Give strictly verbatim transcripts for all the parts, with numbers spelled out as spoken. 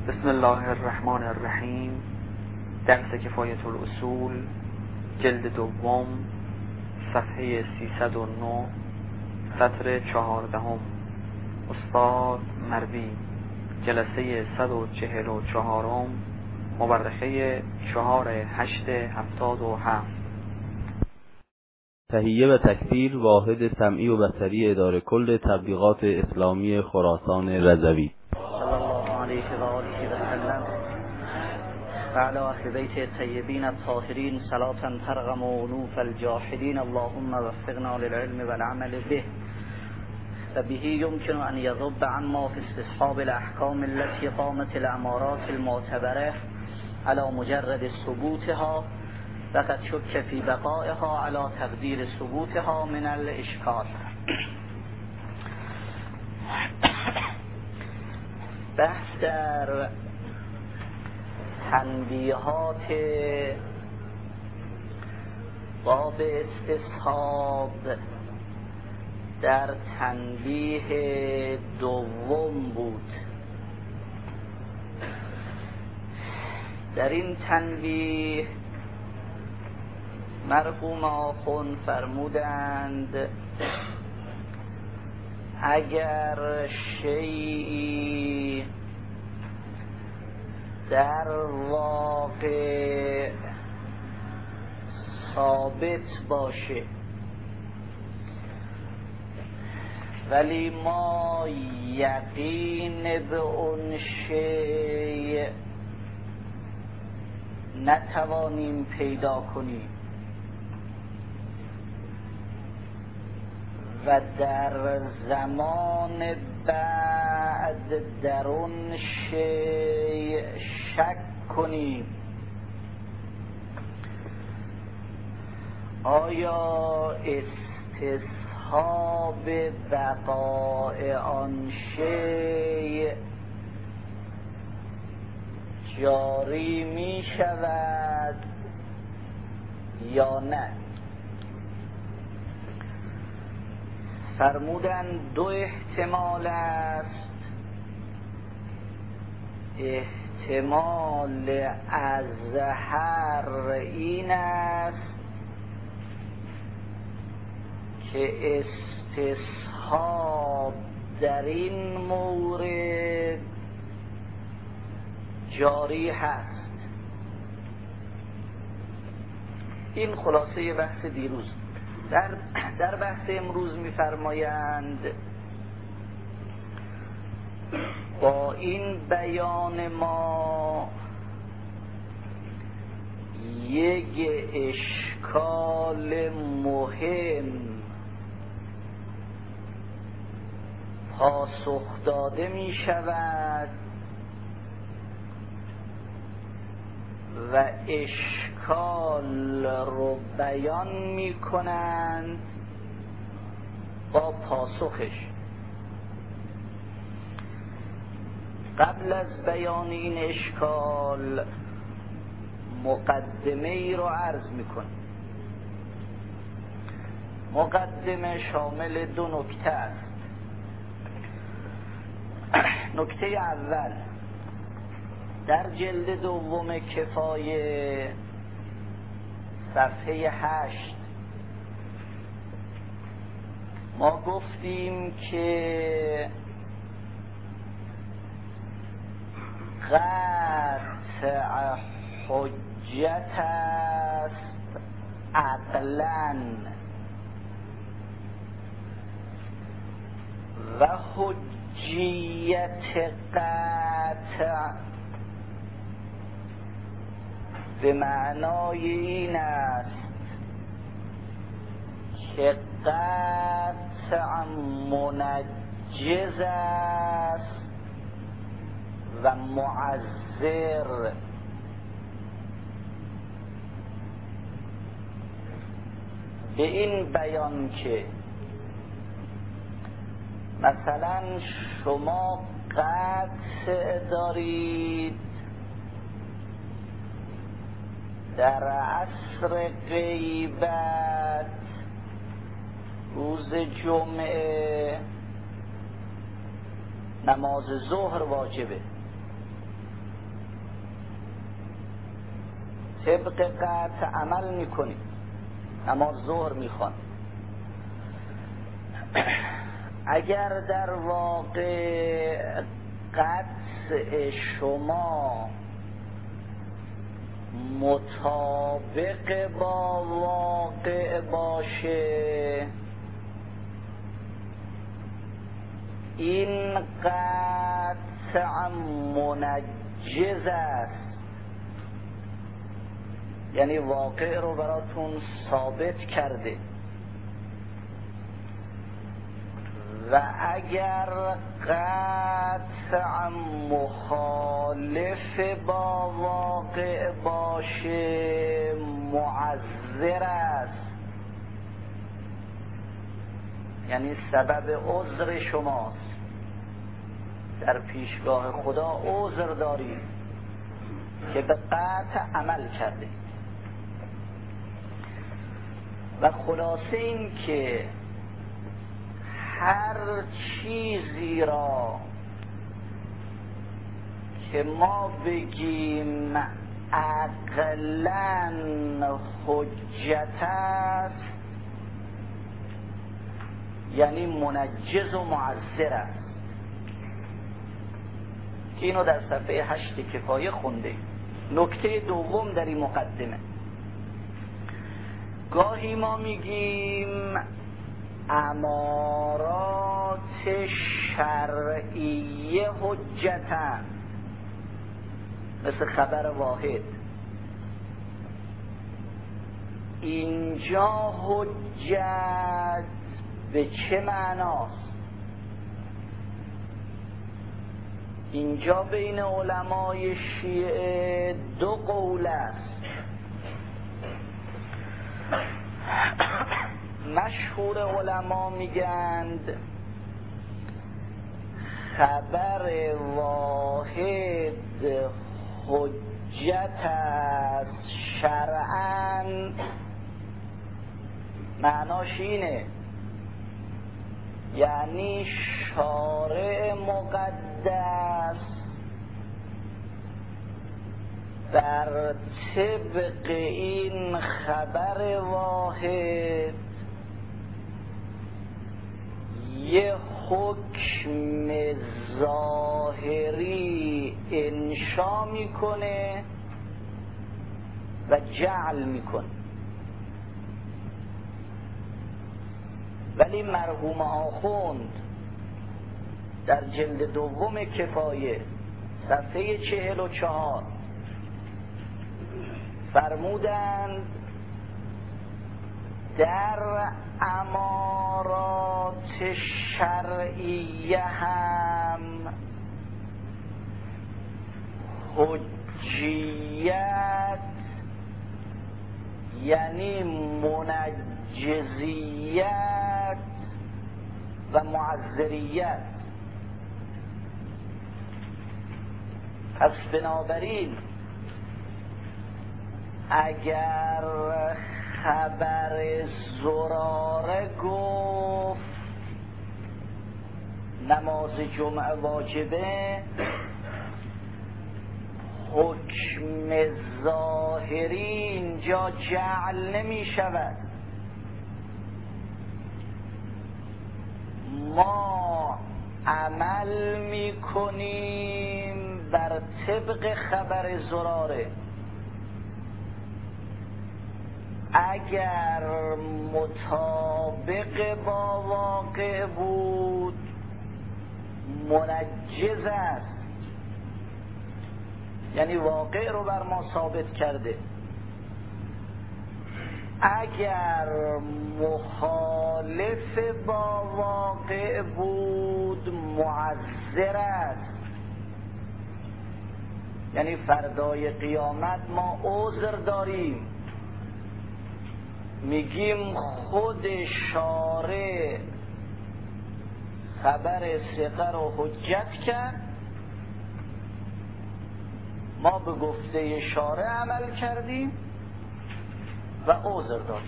بسم الله الرحمن الرحیم. درس کفایت الاصول، جلد دوم، صفحه سیصد و نه، سطر چهاردهم. استاد مروی، جلسه صد و چهل و چهارم، مورخه چهار هشت هفتاد و هفت. تهیه و تکثیر واحد سمعی و بصری اداره کل تبلیغات اسلامی خراسان رضوی. صلی الله علیه و آله و سلم و علی اهل بیت الطیبین الطاهرین صلاة ترغم انوف الجاحدین. اللهم وفقنا للعلم والعمل به و به يمكن ان يذب عما في استصحاب الاحکام التي قامت الامارات المعتبره على مجرد ثبوتها و قد شك في بقائها على تقدیر ثبوتها من الاشکال. بحث در تنبیهات باب استصحاب در تنبیه دوم بود. در این تنبیه مرحوم آخوند فرمودند اگر شیئی در واقع ثابت باشه ولی ما یقین به اون شیء نتوانیم پیدا کنیم و در زمان بعد در اون شیء شک کنیم، آیا استصحاب بقاء آن شیء جاری می شود یا نه؟ فرمودن دو احتمال است. احتمال اظهر این است که استصحاب در این مورد جاری هست. این خلاصه بحث دیروز. در در بحث امروز می‌فرمایند با این بیان ما یک اشکال مهم پاسخ داده می شود و اشکال رو بیان می کنند با پاسخش. قبل از بیان این اشکال مقدمه ای رو عرض می کنیم. مقدمه شامل دو نکته است. نکته اول، در جلد دوم کفایه صفحه هشت ما گفتیم که قطع حجت است عقلاً و حجیت قطع به معنای این است که قطع منجز است و معذر. به این بیان که مثلا شما قطع دارید در عصر غیبت روز جمعه نماز ظهر واجبه، طبق قطع عمل میکنیم، نماز ظهر میخوان. اگر در واقع قطع شما مطابق با واقع باشه، این قطع منجز است، یعنی واقع رو براتون ثابت کرده. و اگر قطع مخالف با واقع باشه معذر است، یعنی سبب عذر شماست، در پیشگاه خدا عذر دارید که به قطع عمل کرده. و خلاصه این که هر چیزی را که ما بگیم عقلاً حجت است، یعنی منجز و معذر است، که اینو در صفحه هشت کفایه خونده. نکته دوم در این مقدمه، گاهی ما میگیم امارات شرعیه حجتن، مثل خبر واحد. اینجا حجت به چه معناست؟ اینجا بین علمای شیعه دو قول است. مشهور علما میگند خبر واحد حجت است شرعاً، معناش اینه یعنی شارع مقدس در طبق این خبر واحد یه حکم ظاهری انشا میکنه و جعل میکنه. ولی مرحوم آخوند در جلد دوم کفایه صفحه چهل و چهار فرمودند در امارات شرعیه هم حجیت یعنی منجزیت و معذریت. پس بنابراین اگر خبر زراره گفت نماز جمعه واجبه، حکم ظاهری اینجا جعل نمی شود. ما عمل می کنیم بر طبق خبر زراره. اگر مطابق با واقع بود منجز است، یعنی واقع رو بر ما ثابت کرده. اگر مخالف با واقع بود معذر است، یعنی فردای قیامت ما عذر داریم، میگیم خود شارع خبر ثقه رو حجت کرد، ما به گفته شارع عمل کردیم و عذر داریم.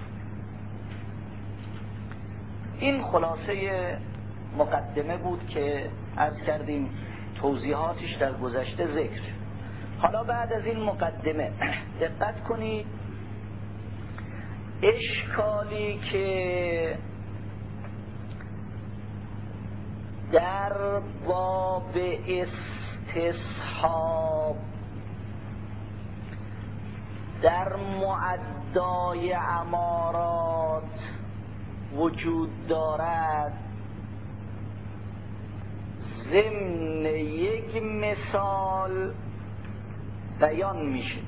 این خلاصه مقدمه بود که عرض کردیم توضیحاتش در گذشته ذکر. حالا بعد از این مقدمه دقت کنید، اشکالی که در باب استصحاب در معدای امارات وجود دارد ضمن یک مثال بیان میشه.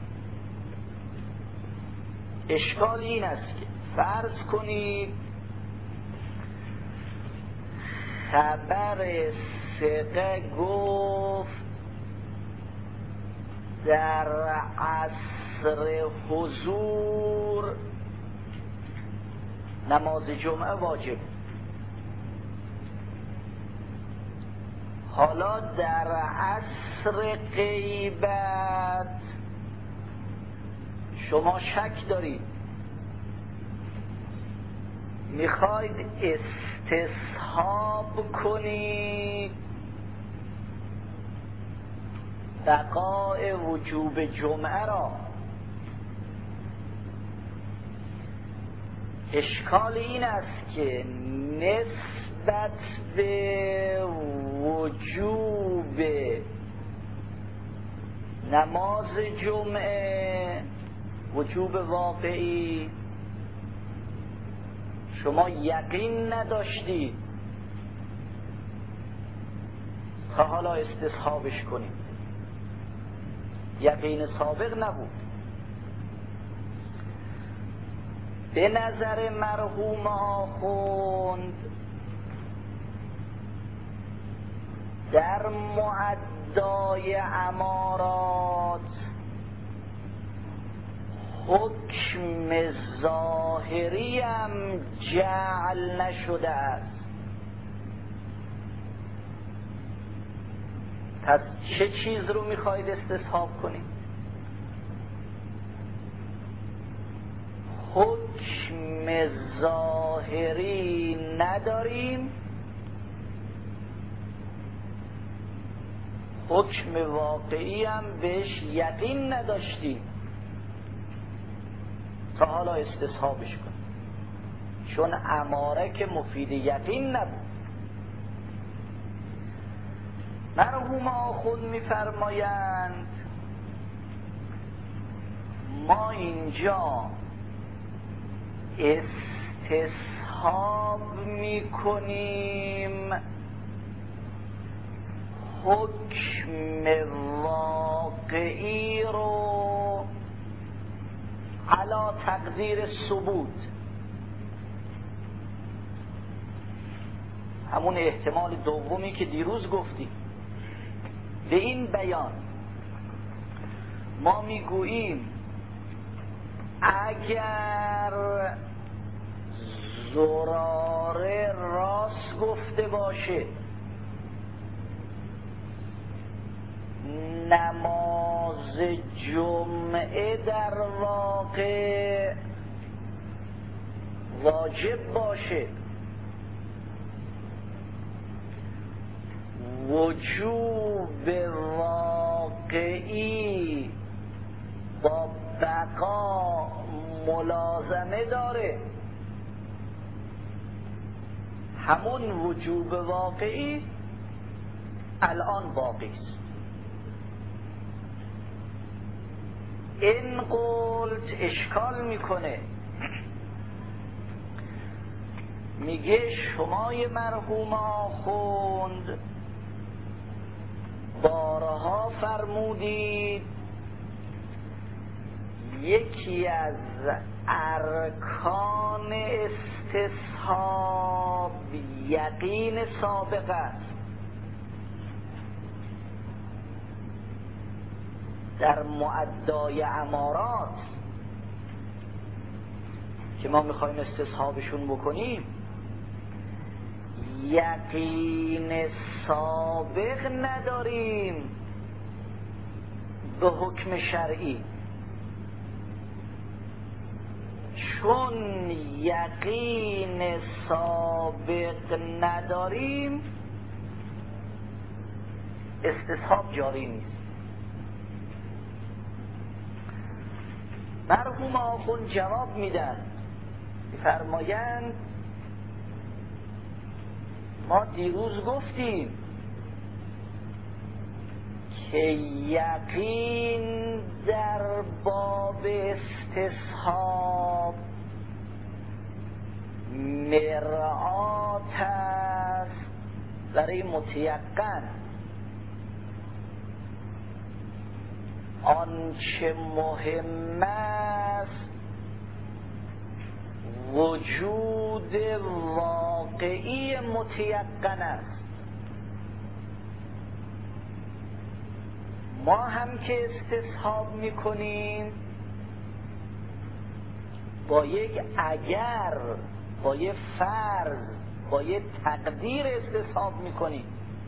اشکال این است که فرض کنید خبر ثقه گفت در عصر حضور نماز جمعه واجب. حالا در عصر غیبت شما شک دارید، میخواید استصحاب کنید بقاء وجوب جمعه را. اشکال این است که نسبت به وجوب نماز جمعه، وجوب واقعی، شما یقین نداشتید تا حالا استصحابش کنید، یقین سابق نبود. به نظر مرحوم آخوند در معدای امارات حکم ظاهری هم جعل نشده است. پس چه چیز رو میخواید استصحاب کنید؟ حکم ظاهری نداریم، حکم واقعی هم بهش یقین نداشتیم تا حالا استصحابش کنیم، چون اماره که مفید یقین نبود. مرحوم آخوند میفرمایند ما اینجا استصحاب میکنیم حکم واقعی رو علی تقدیر ثبوت، همون احتمال دومی که دیروز گفتیم. به این بیان ما میگوییم اگر زراره راست گفته باشه نماز جمعه در واقع واجب باشه، وجوب واقعی با بقا ملازمه داره، همون وجوب واقعی الان باقی است. این قولت اشکال میکنه، میگه شمای مرحوم آخوند بارها فرمودید یکی از ارکان استصحاب یقین سابق است. در معدای امارات که ما میخوایم استصحابشون بکنیم یقین سابق نداریم به حکم شرعی، چون یقین سابق نداریم استصحاب جاری نیست. مرحوم آخوند جواب میدن، میفرمایند ما دیروز گفتیم که یقین در باب استصحاب مرآت است برای متیقن. آنچه مهم است وجود واقعی متیقن است. ما هم که استصحاب میکنیم با یک اگر، با یک فرض، با یک تقدیر استصحاب میکنیم.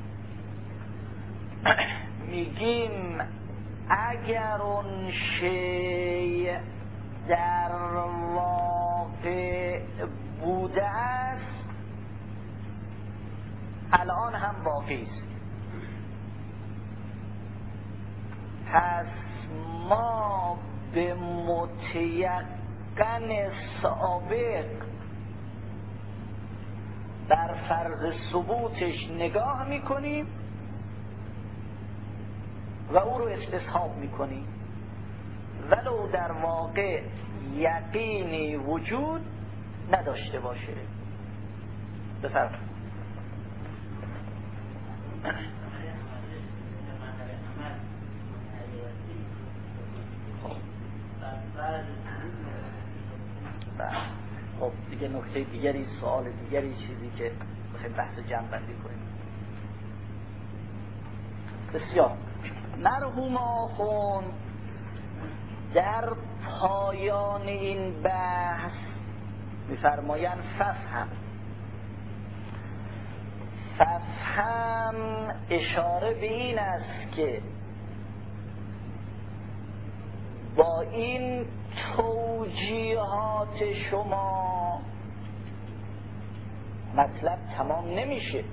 میگیم اگر اون شیء در واقع بوده است الان هم باقی است. پس ما به متیقن سابق بر فرض ثبوتش نگاه میکنیم و او رو استصحاب میکنیم ولو در واقع یقینی وجود نداشته باشه. بفرمایید. خب دیگه نکته دیگری، سوال دیگری، چیزی که بخوایم بحث جمع بندی کنیم. بسیار. مرحوم آخوند در پایان این بحث میفرمایند ففهم. ففهم اشاره به این است که با این توجیهات شما مطلب تمام نمیشه،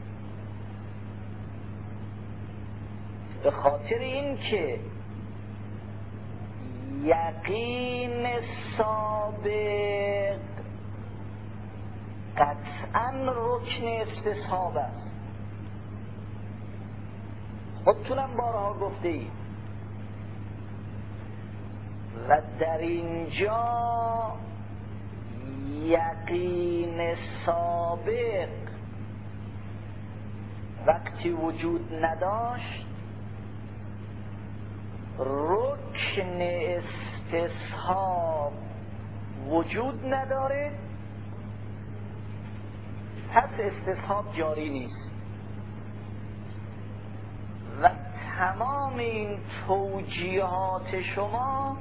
به خاطر این که یقین سابق قطعا رکن استصحاب است. خودتونم بارها گفته اید و در اینجا یقین سابق وقتی وجود نداشت رکن استصحاب وجود نداره، پس استصحاب جاری نیست. و تمام این توجیهات شما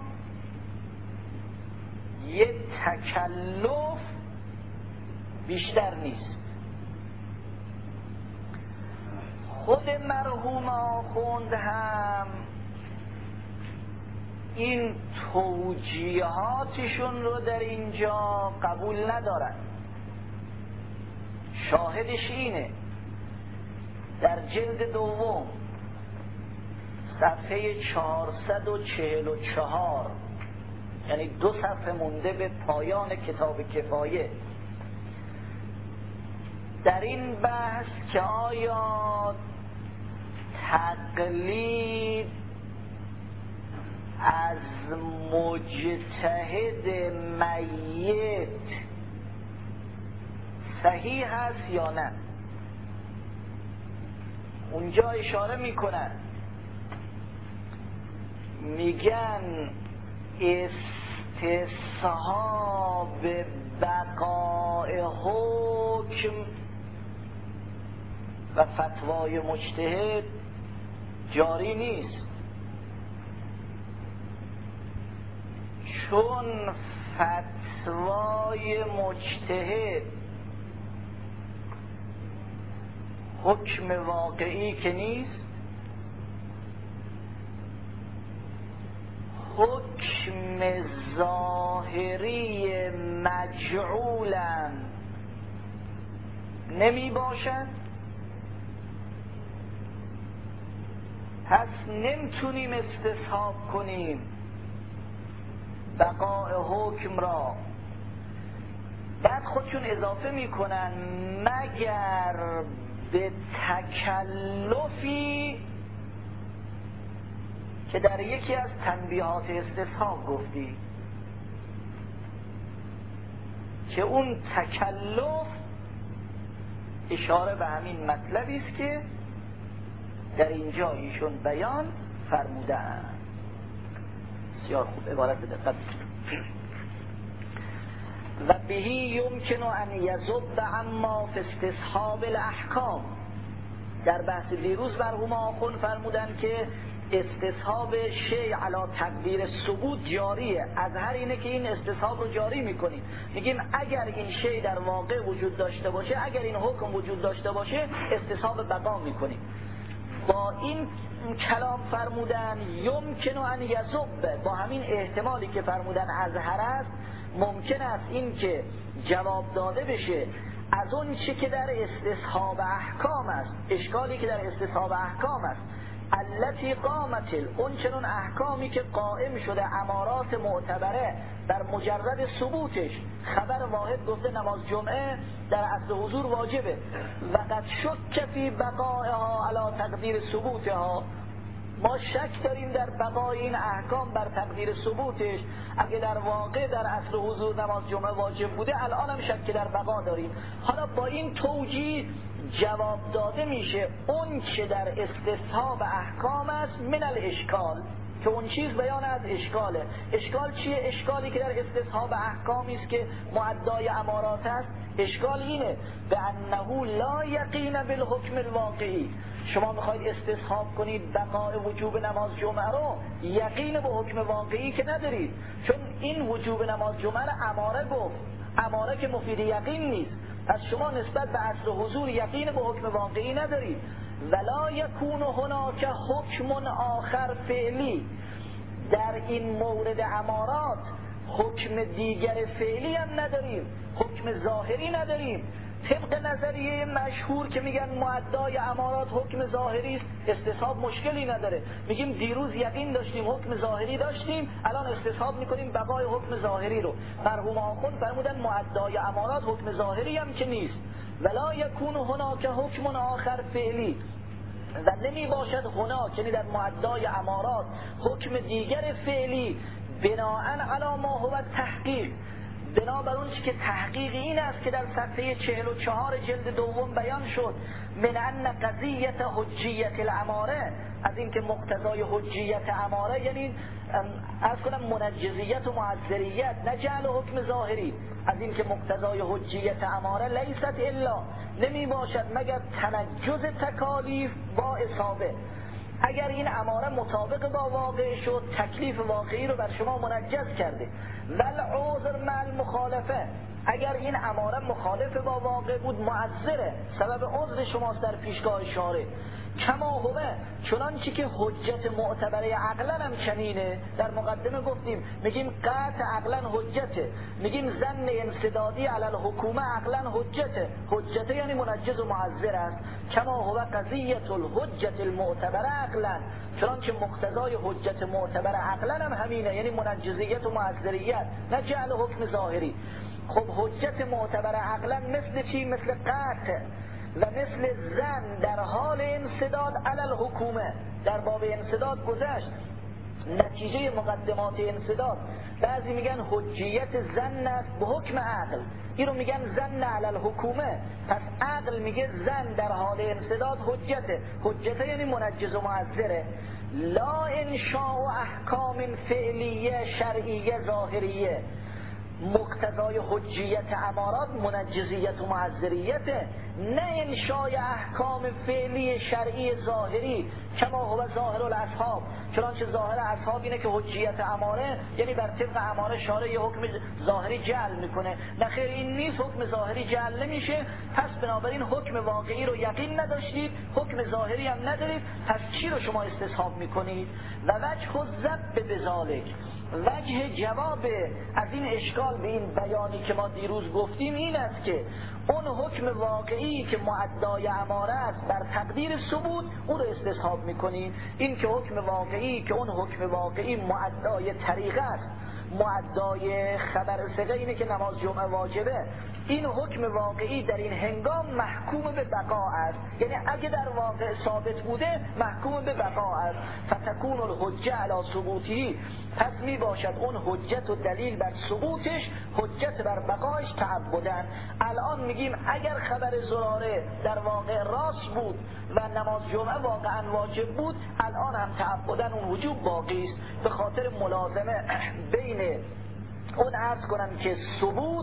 یه تکلف بیشتر نیست. خود مرحوم آخوند هم این توجیهاتشون رو در اینجا قبول ندارن. شاهدش اینه در جلد دوم صفحه چهارصد و چهل و چهار، یعنی دو صفحه مونده به پایان کتاب کفایه، در این بحث که آیا تقلید از مجتهد میت صحیح هست یا نه، اونجا اشاره میکنن، میگن استصحاب بقاء حکم و فتوای مجتهد جاری نیست، چون فتوای مجتهد حکم واقعی که نیست، حکم ظاهری مجعولن نمی باشد، پس نمیتونیم استصحاب کنیم بقاء حکم را. بعد خودشون اضافه میکنن مگر به تکلفی که در یکی از تنبیهات استصحاب گفتی که اون تکلف اشاره به همین مطلبی است که در اینجا ایشون بیان فرمودند. بسیار خوب، عبارت دقت. و بهی یمکن ان یذب عما فی استصحاب الاحکام. در بحث دیروز مرحوم آخوند فرمودن که استصحاب شیء علی تقدیر ثبوت جاریه. از هر اینه که این استصحاب رو جاری میکنیم، میگیم اگر این شیء در واقع وجود داشته باشه، اگر این حکم وجود داشته باشه، استصحاب بقا میکنیم. با این کلام فرمودن یمکن ان یذب، با همین احتمالی که فرمودن از هر است، ممکن است این که جواب داده بشه از اون چی که در استصحاب احکام است، اشکالی که در استصحاب احکام است، التي قامت، اون چنون احکامی که قائم شده امارات معتبره در مجرد ثبوتش. خبر واحد گفته نماز جمعه در اصل حضور واجبه، و قد شک فی بقائها علی تقدیر ثبوتها. ما شک داریم در بقای این احکام بر تقدیر ثبوتش. اگه در واقع در اصل حضور نماز جمعه واجب بوده، الان هم شک در بقا داریم. حالا با این توجیه جواب داده میشه اون چه در استصحاب احکام است من الاشکال، که اون چیز بیان از اشکاله. اشکال چیه؟ اشکالی که در استصحاب احکامی است که معدای امارات است. اشکال اینه به انه لا یقین بالحکم الواقعی. شما میخواید استصحاب کنید بقای وجوب نماز جمعه رو، یقین به حکم واقعی که ندارید، چون این وجوب نماز جمعه رو اماره گفت، اماره که مفید یقین نیست. پس شما نسبت به اصل حضور یقین به حکم واقعی ندارید. ولا یکون هناک حکم آخر فعلی، در این مورد امارات حکم دیگر فعلی هم نداریم، حکم ظاهری نداریم. طبق نظریه مشهور که میگن معدای امارات حکم ظاهری است، استصحاب مشکلی نداره. میگیم دیروز یقین داشتیم حکم ظاهری داشتیم، الان استصحاب میکنیم بقای حکم ظاهری رو. مرحوم آخوند فرمودن معدای امارات حکم ظاهری هم که نیست. ولا یکون هناک حکم آخر فعلی، و نمی باشد هناک، یعنی در معدای امارات حکم دیگر فعلی، بناءً علی ما هو تحقیق، بنابر اون چی که تحقیق این است که در صفحه چهل و چهار جلد دوم بیان شد، من ان قضیت حجیت الاماره، از این که مقتضای حجیت اماره یعنی از کنم منجزیت و معذریت، نه جعل حکم ظاهری، از این که مقتضای حجیت اماره لیست الا، نمی باشد مگر تنجز تکالیف با اصابه. اگر این اماره مطابق با واقع شد، تکلیف واقعی رو بر شما منجز کرده. ول عذر مع المخالفه، اگر این اماره مخالف با واقع بود، معذره، سبب عذر شماست در پیشگاه شارع. کما هو، چنانچه که حجت معتبره عقلا هم چنینه. در مقدمه گفتیم میگیم قطع عقلا حجته، میگیم ظن انسدادی علی الحکومه عقلا حجته، حجته یعنی منجز و معذر است. کما هو قضیت الحجت المعتبره عقلا، چنانچه مقتضای حجت معتبره عقلا هم همینه، یعنی منجزیت و معذریت، نه جعل حکم ظاهری. خب حجت معتبره عقلا مثل چی؟ مثل قطع و مثل زن در حال انسداد علی الحکومه. در باب انسداد گذشت نتیجه مقدمات انسداد، بعضی میگن حجیت زن است به حکم عقل، این رو میگن زن علی الحکومه. پس عقل میگه زن در حال انسداد حجته، حجته یعنی منجز و معذره. لا انشاء احکام فعلیه شرعیه ظاهریه، مقتضای حجیت امارات منجزیت و معذریته، نه انشای احکام فعلی شرعی ظاهری. کما هو ظاهر الاصحاب، چنانچه ظاهر اصحاب اینه که حجیت اماره یعنی بر طبق اماره شارع یه حکم ظاهری جعل میکنه. نه خیر، این نیست، حکم ظاهری جعل نمیشه. پس بنابراین حکم واقعی رو یقین نداشتید، حکم ظاهری هم ندارید، پس چی رو شما استصحاب میکنید؟ و وجه الذب بذالک، وجه جواب از این اشکال به این بیانی که ما دیروز گفتیم این است که اون حکم واقعی که معدای اماره است بر تقدیر ثبوت، اون رو استصحاب میکنیم. این که حکم واقعی که اون حکم واقعی معدای طریقه است معدای خبر ثقه اینه که نماز جمعه واجبه، این حکم واقعی در این هنگام محکوم به بقا است، یعنی اگه در واقع ثابت بوده محکوم به بقا است. فتکون الحجه علی ثبوتی، پس می باشد اون حجت و دلیل بر ثبوتش حجت بر بقایش تعبدن. الان میگیم اگر خبر زراره در واقع راست بود و نماز جمعه واقعا واجب بود، الان هم تعبدن اون وجوب باقی است، به خاطر ملازمه بین اون عرض کنم که ثبوت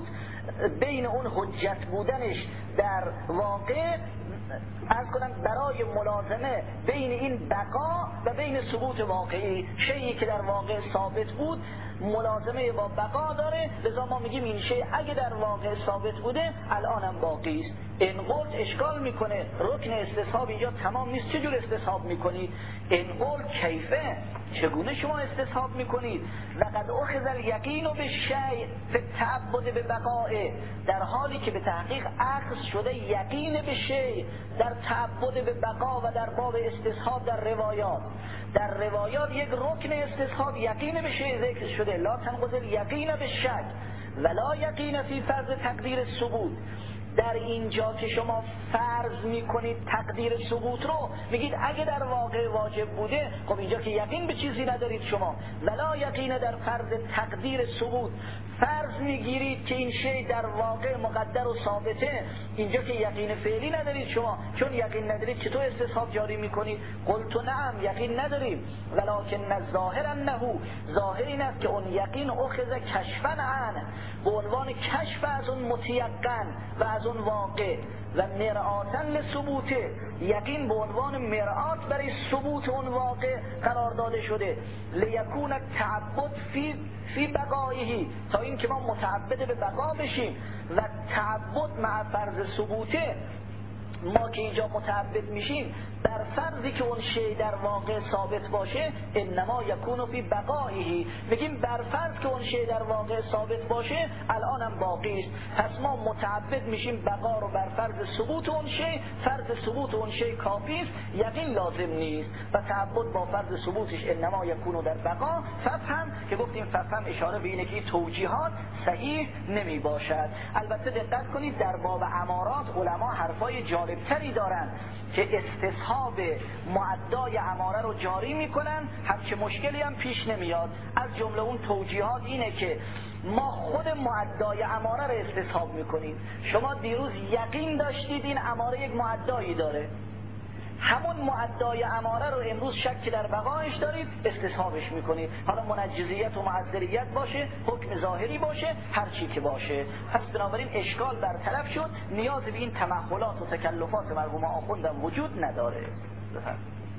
بین اون حجت بودنش در واقع، عرض کنم برای ملازمه بین این بقا و بین ثبوت واقعی، شیئی که در واقع ثابت بود ملازمه با بقا داره، لذا ما میگیم این شیء اگه در واقع ثابت بوده الان هم باقی است. این قلت اشکال میکنه، رکن استصحاب اینجا تمام نیست، چجور استصحاب میکنید؟ این قلت کیفه، چگونه شما استصحاب میکنید؟ لقد اخذ الیقین بالشیء فی التعبد ببقائه، در حالی که به تحقیق اخذ شده یقین به شیء در تعبد به بقا و در باب استصحاب در روایات. در روایات یک رکن استصحاب یقین به شیء ذکر شده، لا تنقض الیقین بالشک ولا یقین فی فرض تقدیر ثبوت. در اینجا که شما فرض میکنید تقدیر ثبوت رو، میگید اگه در واقع واجب بوده، خب اینجا که یقین به چیزی ندارید شما، ولا یقین در فرض تقدیر ثبوت، فرض میگیرید که این شی در واقع مقدر و ثابته، اینجا که یقین فعلی ندارید شما، چون یقین ندارید چطور استصحاب جاری میکنید؟ قلت نعم، یقین نداریم، ولکن الظاهر انه، ظاهر این است که اون یقین اخذ کشفا عنه، به عنوان کشف از اون متیقن و از اون واقع، و مرآتا لثبوته، یقین به عنوان مرآت برای ثبوت اون واقع قرار داده شده، لیکون التعبد فی فی بقایه، تا این که ما متعبد به بقا بشیم، و تعبد مع فرض ثبوته، ما که اینجا متعبد میشیم در فرضی که اون شی در واقع ثابت باشه، انما یکون فی بقایه، میگیم بر فرض که اون شی در واقع ثابت باشه الان هم باقی است، پس ما متعبد میشیم بقا رو بر فرض ثبوت اون شی، فرض ثبوت اون شی کافی است، یقین لازم نیست، و تعبد با فرض ثبوتش انما یکون در بقا. ففهم که گفتیم ففهم اشاره به اینه که توجیهات صحیح نمی باشد. البته دقت کنید در باب امارات علما حرفای جالبتری دارن که استصحاب معدای اماره رو جاری میکنن، همچه مشکلی هم پیش نمیاد. از جمله اون توجیهات اینه که ما خود معدای اماره رو استصحاب میکنیم. شما دیروز یقین داشتید این اماره یک معدایی داره، همون معدای اماره رو امروز شک در بقایش دارید، استصحابش میکنید، حالا منجزیت و معذریت باشه، حکم ظاهری باشه، هر چی که باشه. پس بنابراین اشکال برطرف شد، نیاز به این تمحلات و تکلفات مرحوم آخوندم وجود نداره. بفرد.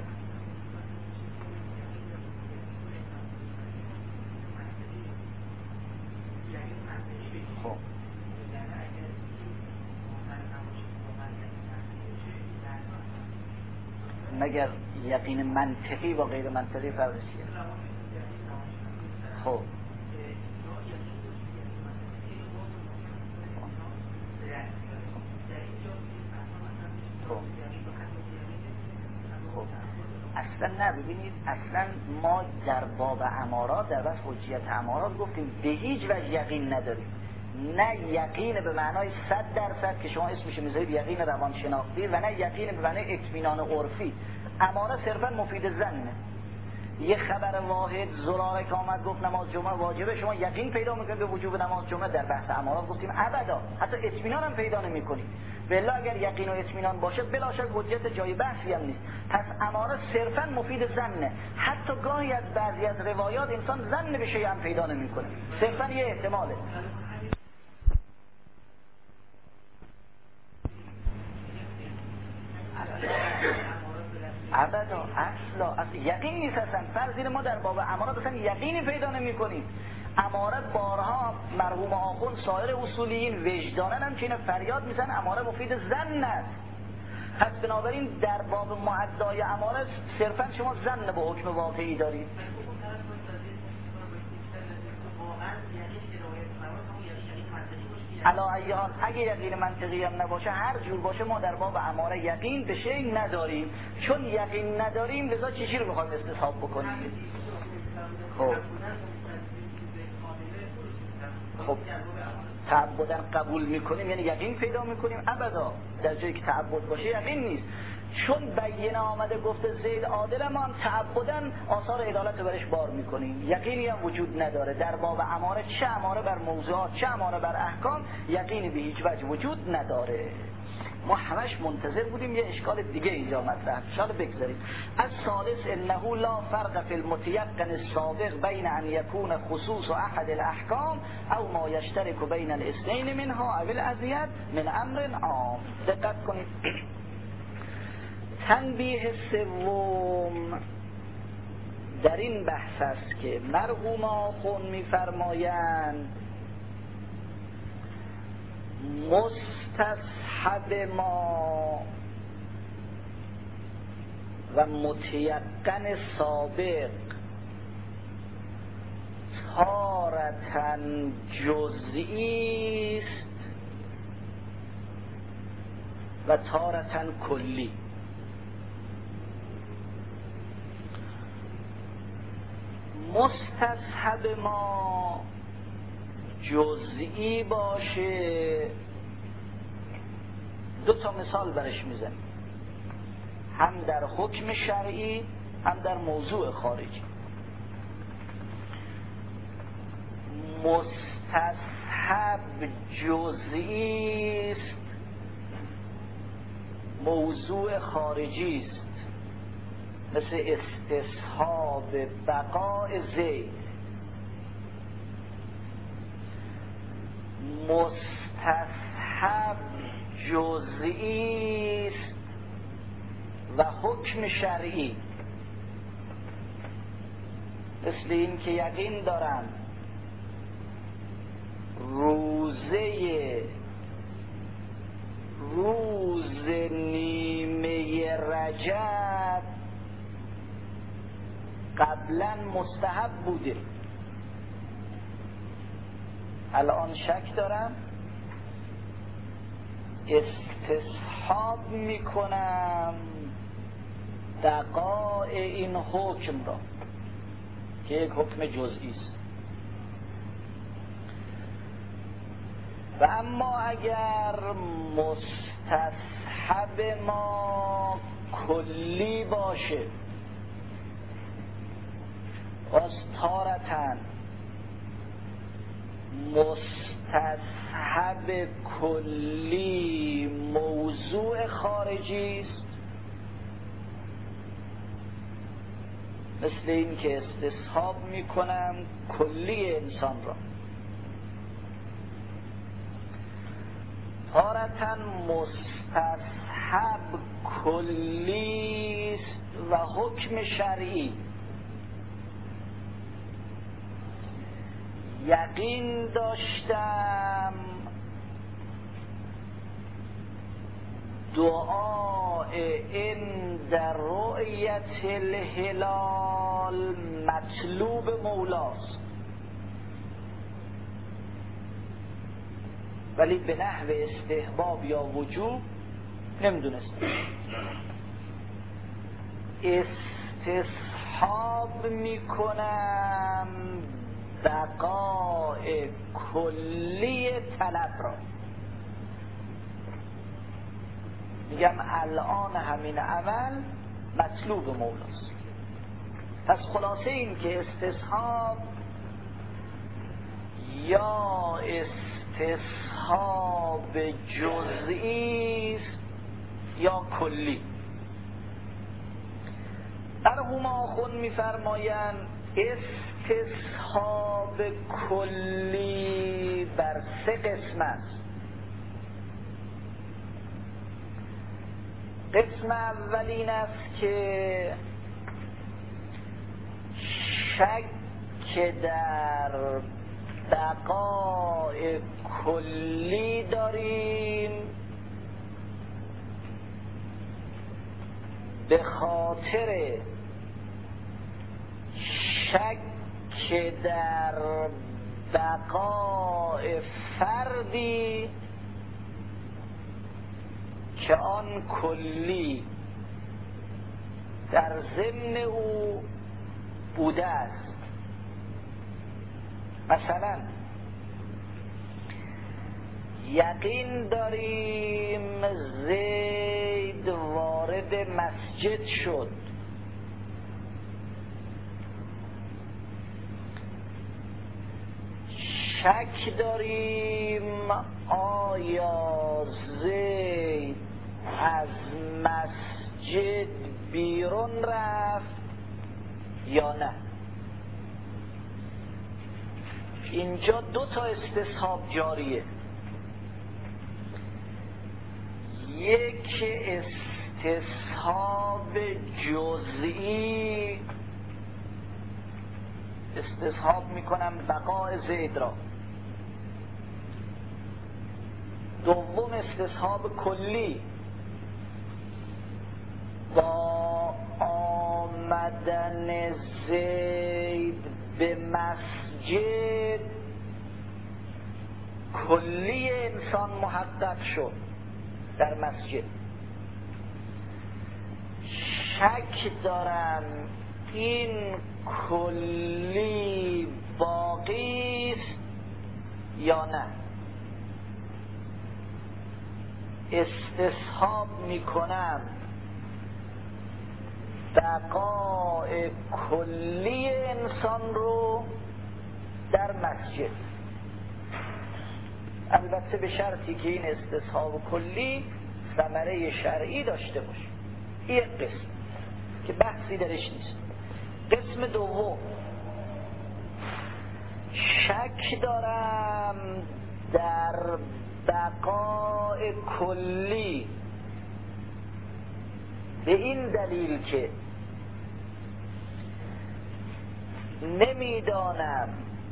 خب مگر یقین منطقی و غیر منطقی فرقش چیه؟ خب اصلا نه، ببینید اصلا ما در باب امارات در بحث حجیت امارات گفتیم به هیچ وجه یقین نداریم، نه یقین به معنای صد درصد که شما اسمش میذارید یقین روانشناختی، و نه یقین به معنای اطمینان عرفی. اماره صرفا مفید ظنه. یه خبر واحد زراره که آمد گفت نماز جمعه واجبه، شما یقین پیدا میکنید به وجوب نماز جمعه؟ در بحث امارات گفتیم ابدا، حتی اطمینان هم پیدا نمیکنید. بالله اگر یقین و اطمینان باشه بلا شک حجت جای بحثی هم نیست. پس اماره صرفا مفید ظنه، حتی گاهی از بعضی از روایات انسان ظن به شیء هم پیدا نمیکنه، صرفا یه احتماله. ابدا اصلا اصلا یقین نیست اصلا. فرض ما در باب امارات اصلا یقینی پیدا نمی کنیم. اماره بارها مرحوم آخوند سایر اصولیین وجدانن هم که فریاد میزن اماره مفید ظن است. پس بنابراین در باب معدای اماره صرفا شما ظن به حکم واقعی دارید. علا ایان اگه یقین منطقی هم نباشه هر جور باشه ما در باب اماره یقین به شیء نداریم، چون یقین نداریم لذا چیزی رو میخوایم استصحاب بکنیم. خب خب تعبداً قبول میکنیم یعنی یقین پیدا میکنیم؟ ابدا. در جایی که تعبد باشه یقین نیست، چون بینه آمده گفته زید عادل، ما هم تعبداً آثار عدالت برش بار میکنیم، یقینی هم وجود نداره. در باب اماره، چه اماره بر موضوعات چه اماره بر احکام، یقینی به هیچ وجه وجود نداره. ما همش منتظر بودیم یه اشکال دیگه اینجا مطرح شد. بگذاریم از ثالث انه لا فرق فی المتیقن السابق بین ان یکون خصوص احد الاحکام او ما یشترک بین الاثنین منها او الازید من امر عام. دقت کنید. تنبیه سوم در این بحث است که مرحوم آخوند می‌فرمایند مستصحب ما و متیقن سابق تارةً جزئی است و تارةً کلی. مستصحب ما جزئی باشه، دو تا مثال برش میزنیم، هم در حکم شرعی هم در موضوع خارجی. مستصحب جزئی است، موضوع خارجی است، مثل استصحاب بقاء زید. مستصحب جزئی است و حکم شرعی، مثل این که یقین دارم روزه روز نیمه رجب قبلا مستحب بوده، الان شک دارم استصحاب میکنم بقاء این حکم را که یک حکم جزئی است. و اما اگر مستصحب ما کلی باشه، از تارةً مستصحب کلی موضوع خارجی است، مثل این که استصحاب میکنم کلی انسان را. تارةً مستصحب کلی است و حکم شرعی، یقین داشتم دعاء عند رؤیت الهلال مطلوب مولاست، ولی به نحو استحباب یا وجوب نمیدونستم. استصحاب میکنم بقاء کلی طلب را، میگم الان همین عمل مطلوب مولاست. پس خلاصه این که استصحاب یا استصحاب جزئی است یا کلی. مرحوم آخوند میفرمایند استصحاب کلی بر سه قسم است. قسم اول این است که شک در بقاء کلی داریم به خاطر شک در بقاء فردی که آن کلی در ضمن او بوده است. مثلا یقین داریم زید وارد مسجد شد. شک داریم آیا زید از مسجد بیرون رفت یا نه. اینجا دو تا استصحاب جاریه. یک استصحاب جزئی، استصحاب میکنم بقای زید را. دوم استصحاب کلی، با آمدن زید به مسجد کلی انسان محقق شد در مسجد. شک دارم این کلی باقی است یا نه. استصحاب میکنم بقای کلی انسان رو در مسجد، البته به شرطی که این استصحاب کلی ثمره شرعی داشته باشه. این قسم که بحثی درش نیست. قسم دوم، شک دارم در بقای کلی به این دلیل که نمیدانم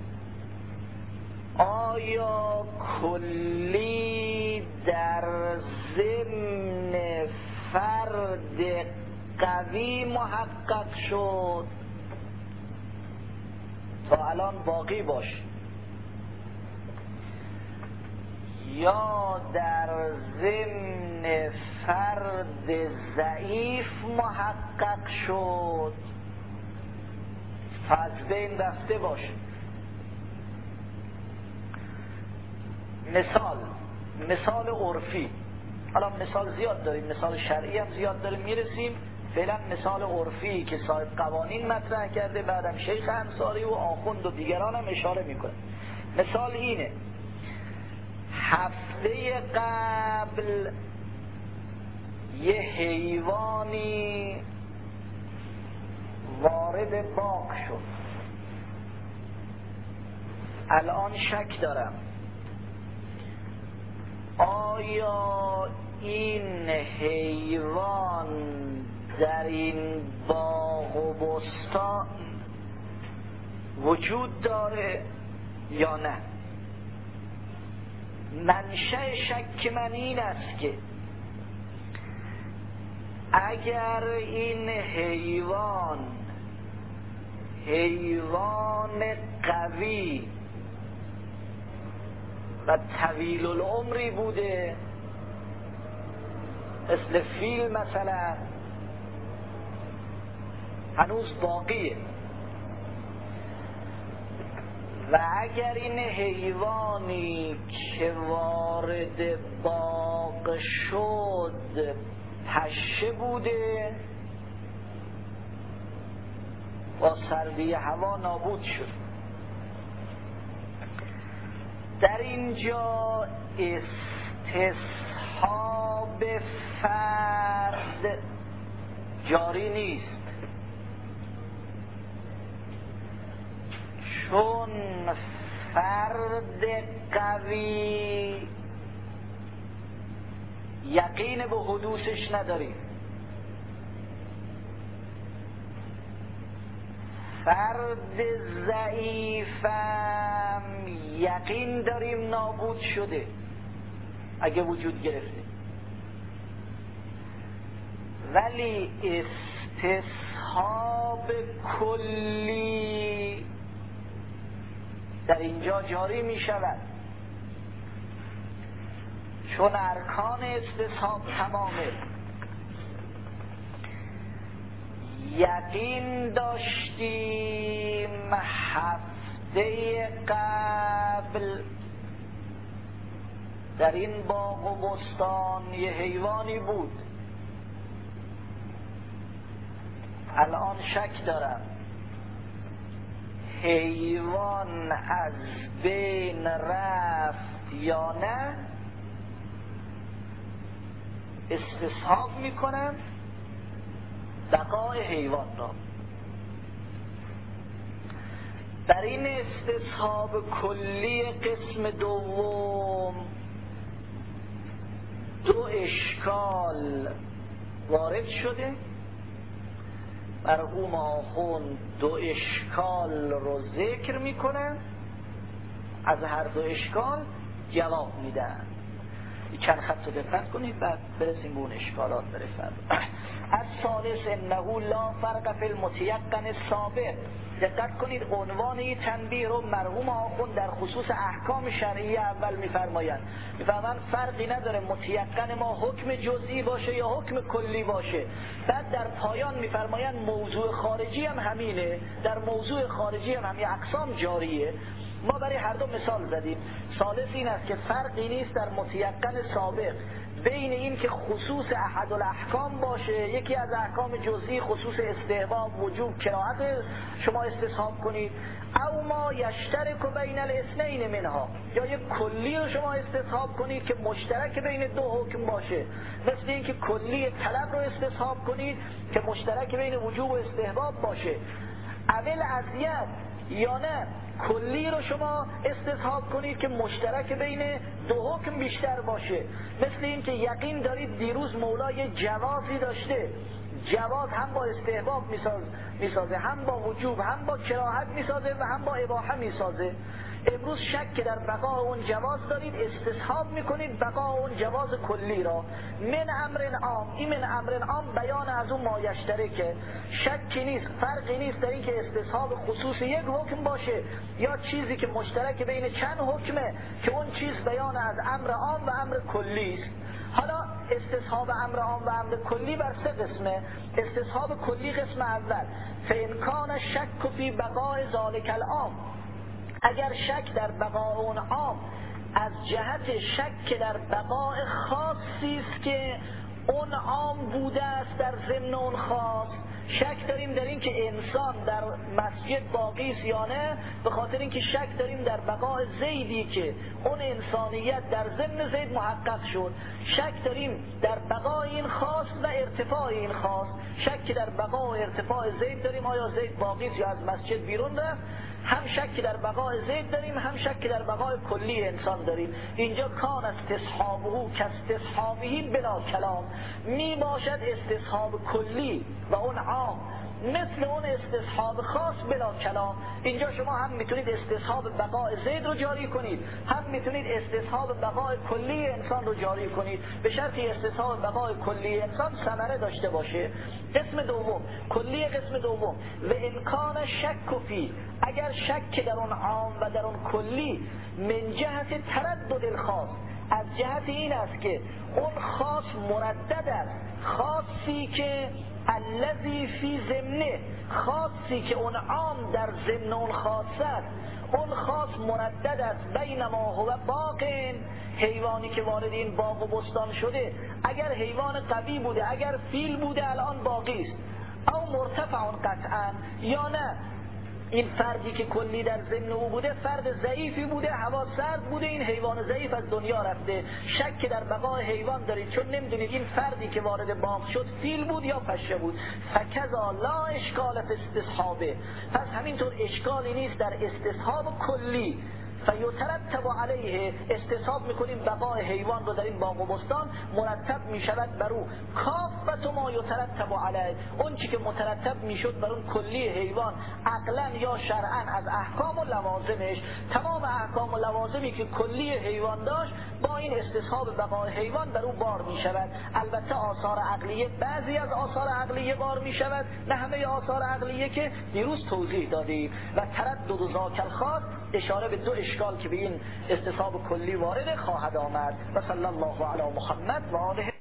آیا کلی در ضمن فرد قوی محقق شد تا الان باقی باشه، یا در ضمن فرد ضعیف محقق شد از بین رفته باشه. مثال مثال عرفی، حالا مثال زیاد داریم، مثال شرعی هم زیاد داریم میرسیم. فعلا مثال عرفی که صاحب قوانین مطرح کرده، بعدم شیخ انصاری و آخوند و دیگران هم اشاره میکنه. مثال اینه: هفته قبل یه حیوانی وارد باغ شد، الان شک دارم آیا این حیوان در این باغ و بستان وجود داره یا نه. منشأ شک من این است که اگر این حیوان حیوان قوی و طویل العمری بوده، مثل فیل مثلا، هنوز باقیه، و اگر این حیوانی که وارد باغ شد پشه بوده، با سردی هوا نابود شد. در اینجا استصحاب فرد جاری نیست، چون فرد قوی یقین به حدوثش نداریم، فرد ضعیفم یقین داریم نابود شده اگه وجود گرفته، ولی استصحاب کلی در اینجا جاری می شود، چون ارکان استصحاب تمامه. یقین داشتیم هفته قبل در این باغ و بستان یه حیوانی بود، الان شک دارم حیوان از بین رفت یا نه. استصحاب میکنم بقای حیوان را. در این استصحاب کلی قسم دوم دو اشکال وارد شده. مرحوم آخوند دو اشکال رو ذکر میکنن، از هر دو اشکال جواب میدن. چند خط رو دقت کنید بعد برسیم به اون اشکالات برسیم. از ثالث انه لا فرق فی المتیقن السابق. دقت کنید عنوان این تنبیه رو مرحوم آخوند در خصوص احکام شرعی اول میفرمایند. میفرمایند فرقی نداره متیقن ما حکم جزئی باشه یا حکم کلی باشه. بعد در پایان میفرمایند موضوع خارجی هم همینه، در موضوع خارجی هم همین اقسام جاریه. ما برای هر دو مثال زدیم. ثالث این است که فرقی نیست در متیقن سابق بین این که خصوص احد الاحکام باشه، یکی از احکام جزئی خصوص استحباب وجوب کراهت شما استصحاب کنید، او ما یشترک بین الاثنین منها، یا یک کلی رو شما استصحاب کنید که مشترک بین دو حکم باشه، مثل این که کلی طلب رو استصحاب کنید که مشترک بین وجوب و استحباب باشه. اول ازیت یا نه کلی رو شما استصحاب کنید که مشترک بین دو حکم بیشتر باشه، مثل این که یقین دارید دیروز مولا یه جوازی داشته، جواز هم با استحباب میسازه، هم با وجوب، هم با کراهت میسازه و هم با اباحه میسازه. امروز شک که در بقا اون جواز دارید استصحاب میکنید بقا اون جواز کلی را. من امر عام، این من امر عام بیان از اون مایشترکه. شکی نیست، فرقی نیست در این که استصحاب خصوص یک حکم باشه یا چیزی که مشترک بین چند حکمه که اون چیز بیان از امر عام و امر کلی است. حالا استصحاب امر عام و امر کلی بر سه قسمه. استصحاب کلی قسم اول، فإن شک فی بقاء ذلک العام، اگر شک در بقاء اون عام از جهت شک در بقاء خاصی است که اون عام بوده است در ضمن اون خاص، شک داریم در این که انسان در مسجد باقی است یا نه، به خاطر اینکه شک داریم در بقاء زیدی که اون انسانیت در ضمن زید محقق شد، شک داریم در بقاء این خاص و ارتفاع این خاص، شک در بقاء و ارتفاع زید داریم آیا زید باقی است یا از مسجد بیرون رفت، هم شک در بقاء زید داریم هم شک در بقاء کلی انسان داریم. اینجا کان استصحابه کاستصحابه بلا کلام، می باشد استصحاب کلی و اون عام مثل اون استصحاب خاص بلا کلام. اینجا شما هم میتونید استصحاب بقاء زید رو جاری کنید، هم میتونید استصحاب بقاء کلی انسان رو جاری کنید، به شرطی استصحاب بقاء کلی انسان ثمره داشته باشه. قسم دوم، کلی قسم دوم، و امکان شک فی، اگر شک در اون عام و در اون کلی من جهت تردد الخاص، از جهت این است که اون خاص مردد است، خاصی که الذی فی ضمنه، خاصی که اون عام در ضمن اون خاص است، اون خاص مردد است بینما هو باقین، حیوانی که وارد این باغ و بستان شده اگر حیوان قوی بوده اگر فیل بوده الان باقی است، او مرتفع قطعا، یا نه این فردی که کلی در ضمن او بوده فرد ضعیفی بوده، هوا سرد بوده، این حیوان ضعیف از دنیا رفته، شک در بقای حیوان دارید چون نمیدونید این فردی که وارد باغ شد فیل بود یا پشه بود. فکذا لا اشکال فی استصحابه، پس همینطور اشکالی نیست در استصحاب کلی. فیترتب علیه، استصحاب میکنیم بقای حیوان رو در این باغ و بستان، مرتب میشود بر او کافت ما یترتب علیه، اون چی که مترتب میشد بر اون کلی حیوان عقلا یا شرعا از احکام و لوازمش، تمام احکام و لوازمی که کلی حیوان داشت با این استصحاب بقای حیوان بر او بار میشود. البته آثار عقلیه، بعضی از آثار عقلیه بار میشود، نه همه آثار عقلیه که دیروز توضیح دادیم. و تردد ذاک الخاص اشاره به دو اشکال که به این استصحاب کلی وارد خواهد آمد. و صلی الله علی محمد و آله